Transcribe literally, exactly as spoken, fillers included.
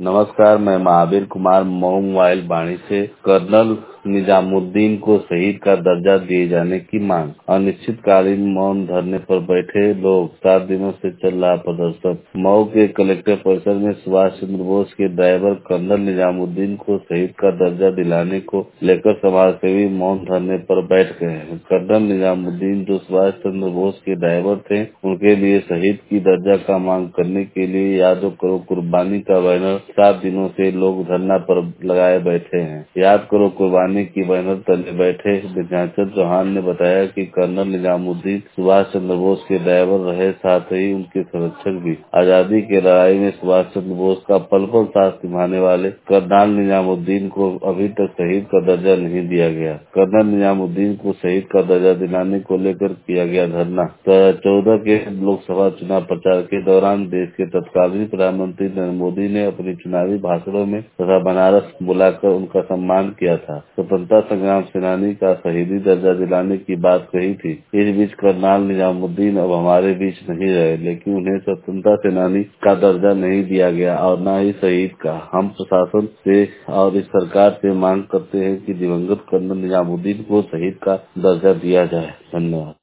नमस्कार, मैं महावीर कुमार मऊ मोबाइल वाणी से कर्नल निजामुद्दीन को शहीद का दर्जा दिए जाने की मांग। अनिश्चितकालीन मौन धरने पर बैठे लोग, सात दिनों से चल रहा प्रदर्शन। मऊ के कलेक्टर परिसर में सुभाष चंद्र बोस के ड्राइवर कर्नल निजामुद्दीन को शहीद का दर्जा दिलाने को लेकर समाजसेवी मौन धरने पर बैठ गए हैं। कर्नल निजामुद्दीन जो सुभाष चंद्र बोस के ड्राइवर थे, उनके लिए शहीद की दर्जा का मांग करने के लिए यादव करो कुर्बानी का बैनर सात दिनों से लोग धरना पर लगाए बैठे हैं। याद करो कुर्बानी की बैनर तले बैठे विंध्याचल चौहान ने बताया कि कर्नल निजामुद्दीन सुभाष चंद्र बोस के ड्राइवर रहे, साथ ही उनके संरक्षक भी। आजादी की लड़ाई में सुभाष चंद्र बोस का पल पल साथ निभाने वाले कर्नल निजामुद्दीन को अभी तक शहीद का दर्जा नहीं दिया गया। कर्नल निजामुद्दीन को शहीद का दर्जा दिलाने को लेकर किया गया धरना। दो हजार चौदह के लोकसभा चुनाव प्रचार के दौरान देश के तत्कालीन प्रधानमंत्री नरेंद्र मोदी ने अपने चुनावी भाषणों में तथा बनारस बुलाकर उनका सम्मान किया था। स्वतंत्रता संग्राम सेनानी का शहीदी दर्जा दिलाने की बात कही थी। इस बीच कर्नल निजामुद्दीन अब हमारे बीच नहीं रहे, लेकिन उन्हें स्वतंत्रता सेनानी का दर्जा नहीं दिया गया और न ही शहीद का। हम प्रशासन से और इस सरकार से मांग करते हैं कि दिवंगत कर्नल निजामुद्दीन को शहीद का दर्जा दिया जाए। धन्यवाद।